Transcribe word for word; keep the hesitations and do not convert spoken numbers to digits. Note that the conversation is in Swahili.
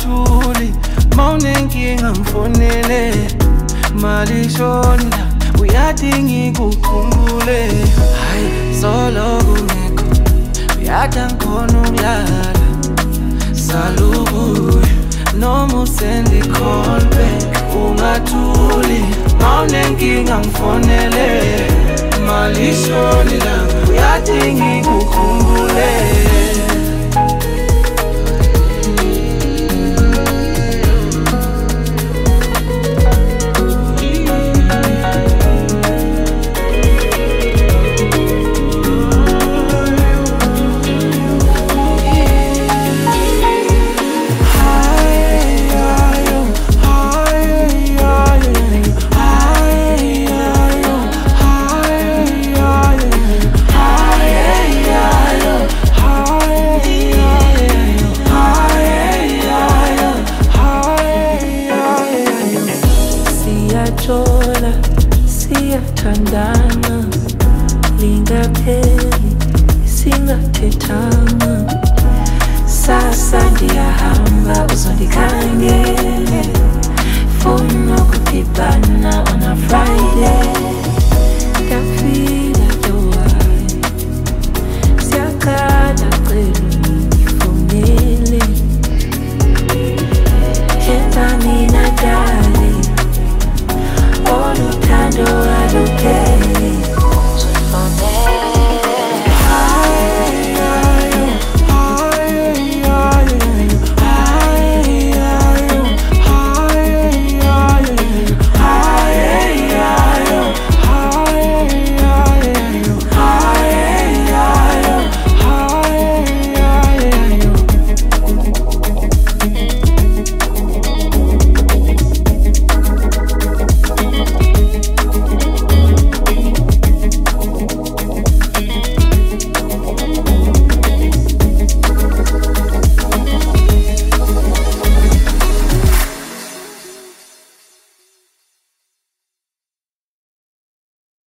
ungathuli mawunenkinga ngifonele malishona uyadinga ikukhumbule hayi solo kungekho uyada ngikhona ukulala salubuye noma usende call back ungathuli mawunenkinga ngifonele malishona la uyadinga ikukhumbule Siyathandana lingapheli singathethanga sasa ndiyahamba uzondikhangele funa ukudibana